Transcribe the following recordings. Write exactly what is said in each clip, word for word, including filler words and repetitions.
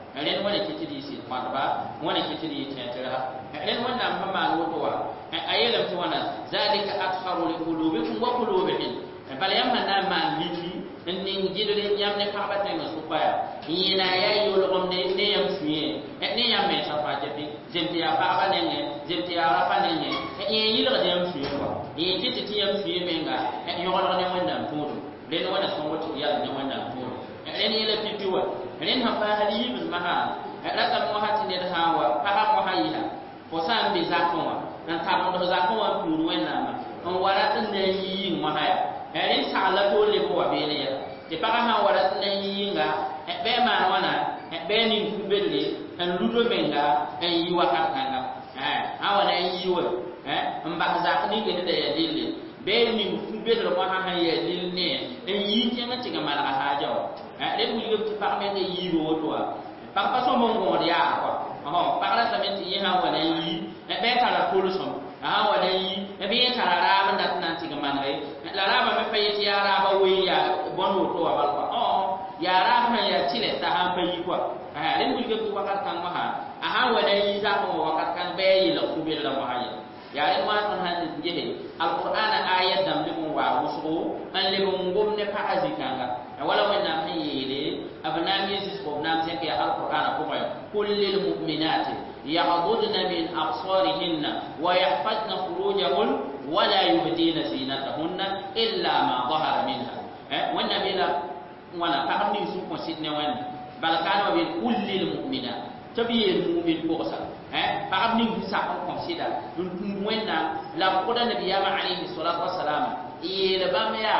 ren wala kitidi si matba wala kitidi tentera ren wanda mamma wotowa ayelam to wana zalika atharu li qulubikum wa qulubihim bal yamma na ma lili nin jidore yamne kabata no supaya yina ya yolom ne ne yam suye ne yam me safa jabi jenti ya baba nenge jenti ya rafa nenge e yilo de yam suye ko e jiti yam suye menga e yolo ne wanda tudu len wana songo ti ya ne wanda tudu ren yele pipiwa ren ha fa hali bil maha raka mo hati ne hawa pa ha mo hayiha ko san bi zakon nan ta mo zakon wa puru wena ma on warata ne yi mo haya rin sala to le ko abele ya te para ha wala tan yinga e be ma wana e be ni kubele en ludo menga en yi waka kanga eh awala yi wo eh mba za ni ke de ya dile be ni kubele ko ha ha ya dile ne en yi ke ma tiga mala ha jaw eh le mu yi para me de yi ro to pa pa so mo ngo ya ko oh para ta me ti ha wala yi e be kala ko so ah wala yi e be kala ra man dat nan tiga man re la raba me payeti ya raba we ya bonu to wa balwa oh ya raba ya chile ta han payi ko ah len bulge tu wakat kan ma ha aha wala yi za ko wakat kan be yi la ku be la ma ha ya len ma tan han jehe alquran ayat dam de mo wa musu an le mo ngom ne pa azikanga wala wala na yele abna mi sis ko nam se ke alquran ko ma kullil mu'minati yaghdudna min absarihinna wa yahfazna furujahun ولا يبدين زينتهن إلا ما ظهر منها وانا بلا وانا فهمني سوق سيدنا وانا بل كانوا بكل المؤمنات تبي المؤمن بوسا فهمني ساق كونسيدا وانا لا قد النبي عليه الصلاة والسلام يلبام يا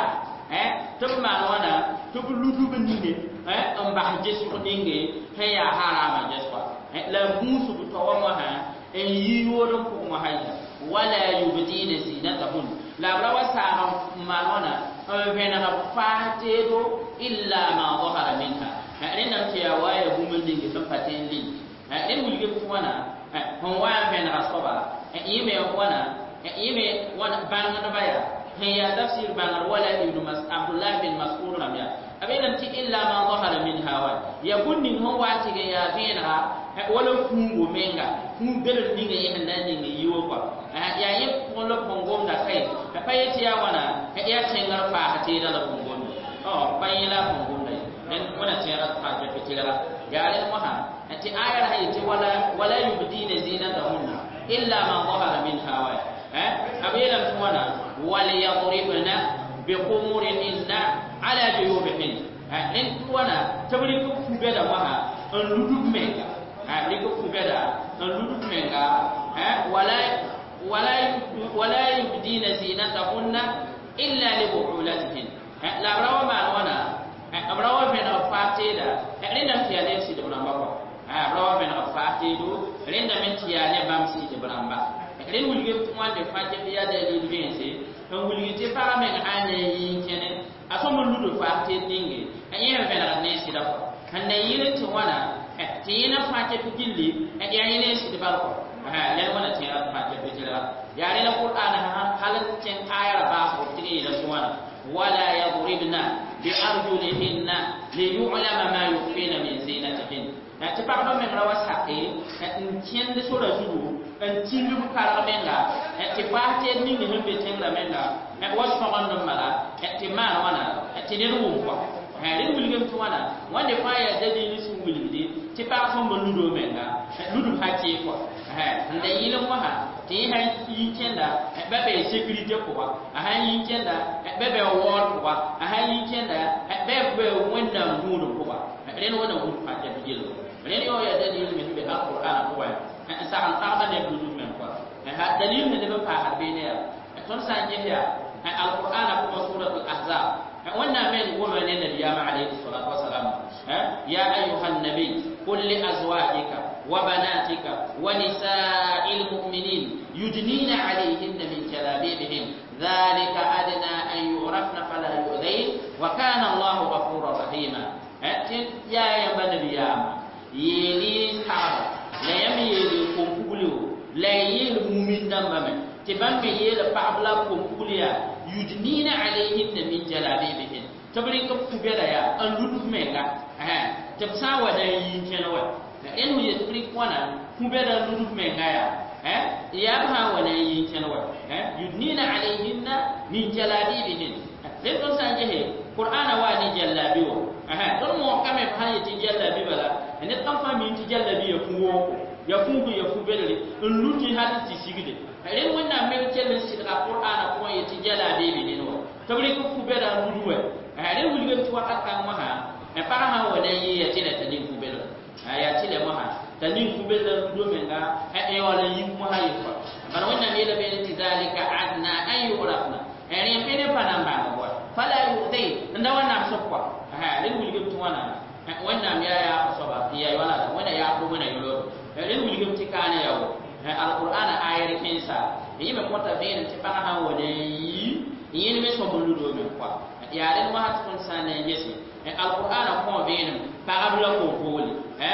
تب ما وانا تب لودو بنيني ام بحجس ودينغي هيا حرام جسوا لا موسو بتوامها ان يورم كو هيا ولا يبدين زينتهن لا روا ساهم مالونا فينا فاتيدو إلا ما ظهر منها لأن تيا واي بومن دين فاتين لي لأن ولي كوانا هو واي فينا رصبا يمي وانا يمي وانا بانغ نبايا هي تفسير بانغ ولا ابن مس عبد الله بن مسعود رميا أبينا تي إلا ما ظهر منها واي يكون هو واتي يا فينا wala fungo menga fun bele ninga yen nan ninga yiwo kwa ya yin wala fungom da kai da fayeti ya wana ya tengar fa hati da la fungom oh bayila fungom dai dan wana tera fa ta fitira ya ran waha ati ayar hayati wala wala yubdina zinatahunna illa ma dhahara min hawa eh abila wana wal yadribna bi khumurin inna ala juyubihin eh wana tabri ku fubeda waha an ludub menga liko kubeda ndudu menga eh wala wala wala yubdina zinatahunna illa li bu'ulatihin la rawa ma wana abrawa ben fatida rinda tiyale si de bramba ko abrawa ben fatidu rinda men tiyale bam si de bramba rin wulge kuma de fatide ya de libense on wulge te para men ane yi kene asomo ludo fatide ninge ayen ben ne si da ko hande yire ti wana tiyina fate tujilli e yayine si balko ha le wala tiyina fate tujilla ya le alquran ha halan cin ayar ba ko tigi da suwana wala yadribna bi arjulihinna li yu'lama ma yukhfina min zinatihin ta ti pardo men rawa sake en tiende so la zuru en tingu kala menga e ti fate ni ni hembe tenga menga e was fa on mala e ti ma wana e ti ne ru ko ha le wulgem to wana wande fa ya dadi ni su wulgidi ti pa fo mo ludo menga ludo ha ti ko ha nda yile mo ha ti ha yi kenda be be security ko ba ha yi kenda be be wall ko ba ha yi kenda be be wenda ngudo ko ba ren wona wul fa ta jilo ren yo ya dadi ni be alquran ko ba sa an ta ne ludo men ko ha dalil ne be fa harbe ne ya ton sa je ya alquran ko suratul ahzab وانا من ومن النبي عليه الصلاه والسلام يا ايها النبي قل لازواجك وبناتك ونساء المؤمنين يدنين عليهن من جلابيبهن ذلك ادنى ان يعرفن فلا يؤذين وكان الله غفورا رحيما يا يا النبي يا يلي صار لا يميل كومبولو لا يل مؤمن دمم تبان بيل بابلا كومبوليا yudnina alayhinna min jalabibihin tabrin ko kubela ya an ludu menga eh tebsa wa da yin kenwa en wi yetri kwana kubeda ludu mengaya eh ya ba wa da yin kenwa eh yudnina alayhinna min jalabibihin den don sanje he qur'ana wa ni jalabiwo eh don mo kame fa yeti jalabi bala ne kan fa min ti jalabi ya kuwo ya kuwo ya kubele luti hadisi sigide ren wannan mai kelen sidra qur'ana ko yeti jalabibihin no tabri ko kubeda ludu eh ren wulgem ti wakat kan maha e para ha wala yi ya tile tani kubel ya tile maha tani kubel do menga e e wala yi mu ha yi fa bana wannan ne da be ti zalika adna ay yurafna e ne pene panamba ko fala yudai nda wannan sokwa ha din wulgem tu wana wannan ya ya soba ya wala wannan ya ko wannan yoro e din wulgem ti kana yawo alqur'ana ayar kinsa yi me kota be ti para ha wala yi yi ne so bulu do me kwa ya den ma hat kun sanan yesi alqur'ana ko benum pa abla ko boli eh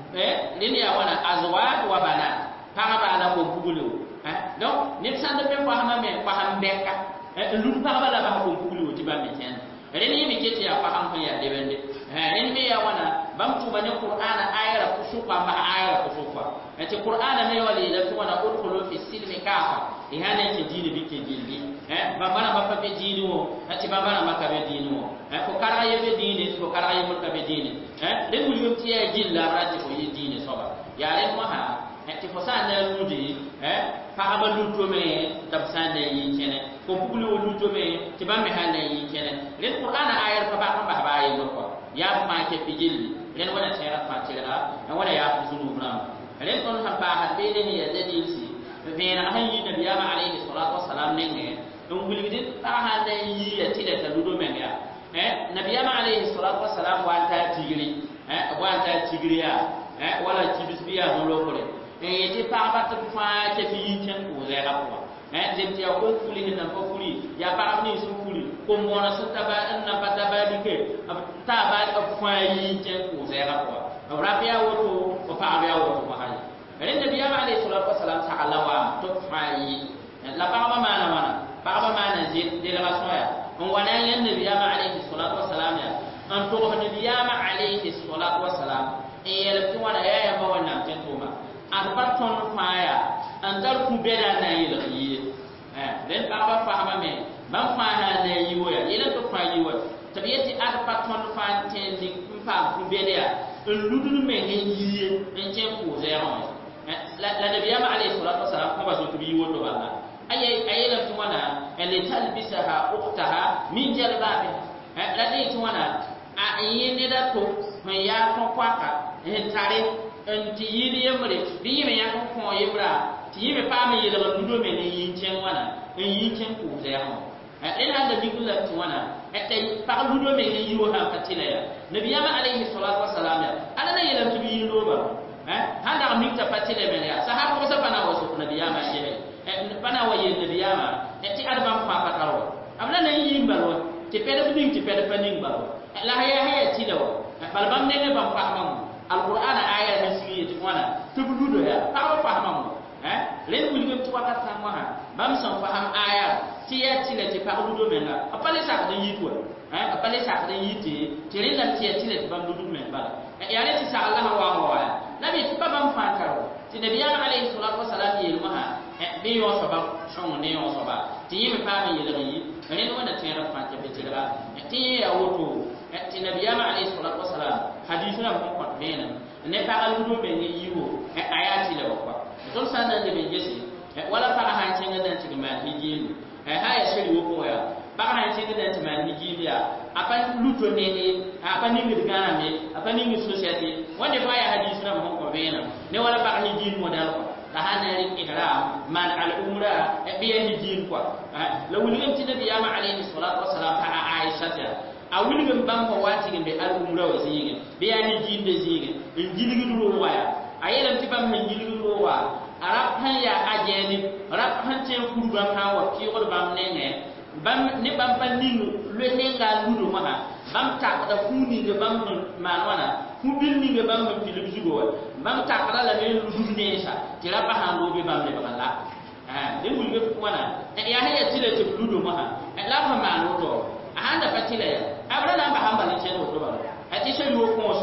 eh ni ya wana azwaj wa banat pa bala ko bugulu eh donc ni sande be ko hama me ko ham beka eh lu pa bala ba ko bugulu ti ba mi ten reni mi kete ya faham ko ya debende eh ni mi ya wana bam tu bani qur'ana ayara kusuqa ma ayara kusuqa eh ti qur'ana me wali la tu wana udkhulu fi silmi kafa ihana ti dini bi ke dini eh bambana makka be dini wo ati bambana makka be dini wo eh ko kara yebe dini ko kara yebe makka be dini eh de mu yum tiya jilla rati ko yi dini soba ya len mo ha eh ti fosa na ludi eh pa abalu to me tabsane yi kene ko bugulu lu to me ti bamme hande yi kene len qur'ana ayar fa ba ba ba yi ko ya ma ke pijil len wala tayra fa tira wala ya zulu bram len kon ha ba ha be ni ya dadi si be na hayyi nabiyama alayhi salatu wassalam ne don gulgidin ta hande yi ya tile ta ludo men ya eh nabiyama alayhi salatu wassalam wa ta tigiri eh wa ta tigiri ya eh wala tibisbiya no lokore eh yeti pa ba ta fa ke fi yin ko zai hakwa eh dem ti ko kuli hin na ko kuli ya pa ni su kuli ko mo na su taba an na pata ba dike ta ba ka fa yin ko zai hakwa rabiya woto ko pa rabiya woto ma hayi ren nabiyama alayhi salatu wassalam ta alawa to fa yi la pa ba mana mana baba mana délégation ya on wana yan nabiyama alayhi salatu wassalam ya an to nabiyama alayhi salatu wassalam e yel to wana ya ya ba wannan tentoma an barton faya an dar ku beda na yi yi eh den baba fahama me ban fana na yi woya yele to fa yi woya tabiyati ad barton fa tendi fa ku beda en ludul me yi en chen ku zero la nabiyama alayhi salatu wassalam ko ba so to yi wodo wala ayay ayela tuwana ele talbisaha ukhtaha min jalbabi la de tuwana a yene da to me ya to kwaka en tare en ti yiri yemre bi me ya ko yebra ti me pa me yele dudo me ne yin chen wana en yin chen ku ze ha en anda dikula tuwana e pa dudo me ne yiwo ha katila ya nabiyama alayhi salatu wassalam ya ala na yele to bi yilo ba eh handa mikta patile me ya sahaba ko sabana wasu nabiyama yele bana wa yen nabiyama ti adama fa pataro amna na yin balwa ti pede bin ti pede paning balwa la haya haya ti dawo balbam ne ne bam fahmam alquran aya na sigi ti wana tubudo ya pa fahmam eh len wulgem ti wakata sama ha bam san faham aya ti ya ti le ti pa dudo menga apale sa da yitwa eh apale sa da yiti ti ren lam ti ya ti le ti bam dudo men bala ya le ti sa allah wa wa nabi ti bam fataro ti nabiyama alayhi salatu wassalam yel maha bi yo soba shon ne yo soba ti yimi pa mi yele yi ne no wanda tayar fa ta bitira ti ya woto ti nabiyama alayhi salatu wassalam hadithuna ko ko bena ne pa aludo be ni yiwo ayati le ko don sanda de be jesi wala pa ha cin ga dan ti ma hijinu ha ya shiri wo ko ya pa ha cin ga dan ti ma hijinu ya apa luto ne ne apa ni ngi gana me apa ni ngi society wanda fa ya hadithuna ko ko bena ne wala pa hijinu modal ko la hana rin ihram man al umra biya hijin kwa la wulgam ti nabiyama alayhi salatu wassalam fa aisha ta a wulgam bam ko wati be al umra wa zige biya hijin de zige in jiligi duro waya ayelam ti bam hin jiligi duro wa arab han ya ajeni rab han te kurban ha wa ki wor bam ne ne bam ne bam pan ninu le ne ga ludo ma bam ta da funi de bam man wana fu bil ni de bam filib zugo bam ta kala la ne ludo ne sa ti rab ha lo be bam ne bala ah de wul be wana ya ha ya tile te ludo ma la fa man lo to anda fatile ya abra na ba hamba ne chen wo to ba ati she yo ko so ne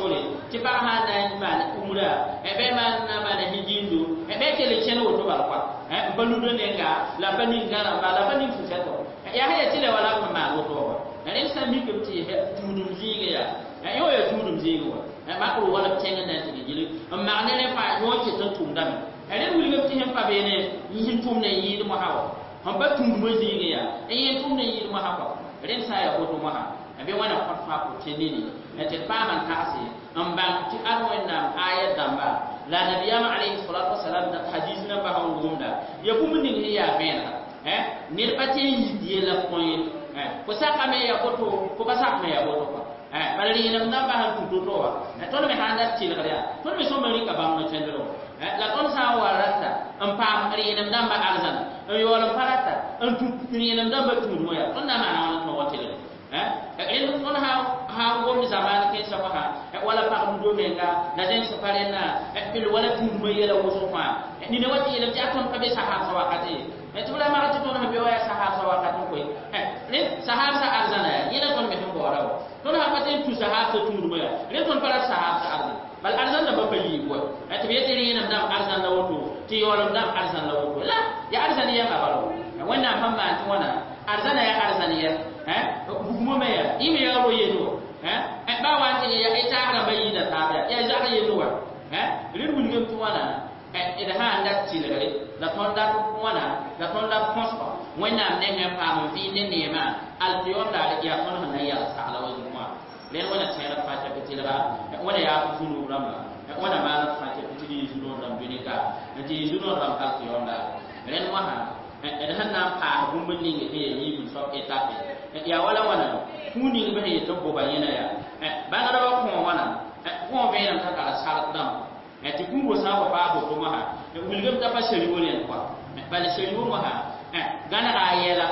ti ba ha na ma na umra e be man na ma na hijindu e be kele cheno woto ba kwa e balu do ne ga la bani ngara ba la bani fu seto ya ha ti le wala ko ma woto ba ne sa mi ke ti he tudum zinga ya e yo ya tudum zinga wa e ma ko wala tenga na ti gili ma ne ne fa yo ti to tum dam e ne wuli ke ti he pa be ne yin tum ne yi mo hawa han ba tum mo zinga ya e yin tum ne yi mo hawa ren sa ya woto mo ha e be wana fa fa ko tenini e te pa man taasi am ban ti arwena ayat damba la nabiyama alayhi salatu wassalam da hadith na ba hawo gumda ya bum ning ya bena eh nir pati yi la point eh ko saka me ya boto ko ba saka me ya boto ko eh balri nam na ba han tu to wa eh ton me handa ti la ya ton me so me ka ba mo tendero eh la ton sa warata am pa ri nam damba arzan yo wala parata am tu ri nam damba tu mo ya ton na ma na to wotele eh en ton ha ha go mi zaman ke sa ha wala pa do menga na den so pare na bil wala tu mo yela wo so fa ni ne wati yela ja ton ka be sa ha sa wakati e tula ma ta ton ha be wa sa ha sa wakati ko eh ne sa ha sa arzana yela ton me ton bo rawo ton ha paten tu sa ha sa tu mo ya ne ton para sa ha sa arzana bal arzana ba bayi ko e to be tiri na dam arzana woto ti yolam dam arzana woto la ya arzana ya ba balo wannan hamma ti wana arzana ya arzana ya eh bugumo me ya ime ya ro yeno eh e ba wa ti ya ita ara bayi da ta ya za ka yeno wa eh rin mun gem tuwana eh ida ha anda ti le la tonda tuwana la tonda konsko wena ne me pa mo fi ne ne ma al tiyon da ya kon na ya sa ala wa juma len wana tsaya fa ta ti la wana ya funu rama wana ma na fa ta ti zuno ram binika ti zuno ram al tiyon da len wa ha ida hanna pa gumbo ni ne yi mun so etape ya wala wana kuni be he to bo bayina ya ba ngara ba ko wana ko be nan ta ka sar dam e ti kungo sa ba ba bo ma ha e wulgam ta pa sheri wolen kwa ba le sheri wo ma ha e gana ga yela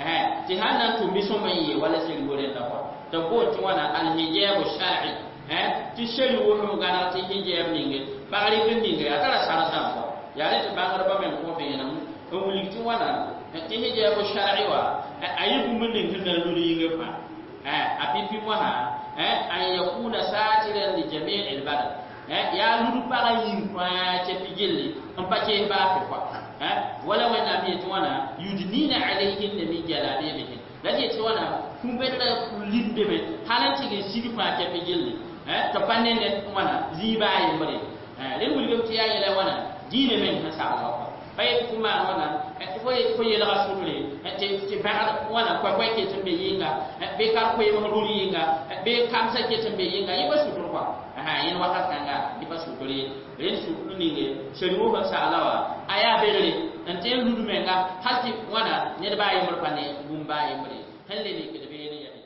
e ti hanan to mi so mai wala sheri wolen ta kwa to ko ti wana al hijab shar'i e ti sheri wo mo gana ti hijab ninge ba ri bin ninge ya tara sar dam kwa ya le ti ba ngara ba men ko be nan o wulgi ti wana ti hijab shar'i wa ayibu mun ning na luri yinga pa eh apipi mo ha eh ay yakuna satiran li jami' al badal eh ya luru para yin kwa che pigilli on pa che ba kwa eh wala wana mi to wana yudnina alayhin min jalabibihin laje to wana kumbe da kulinde be halanti ge sigi pa che pigilli eh to panene wana ziba yimre eh len wulgam ti ya yele wana dine men ha sa Allah bay kuma wana e ko e ko yela rasulule te te ba wana ko ko ke tumbe yinga be ka ko yimo ruli yinga be kam sa ke tumbe yinga yiba sutur kwa ha yin waka kanga yiba suturi ren suturi ninge sheriwo ba sa alawa aya berele ante ludu menga halti wana ne ba yimur pane gumba yimre halle ni ke de be ne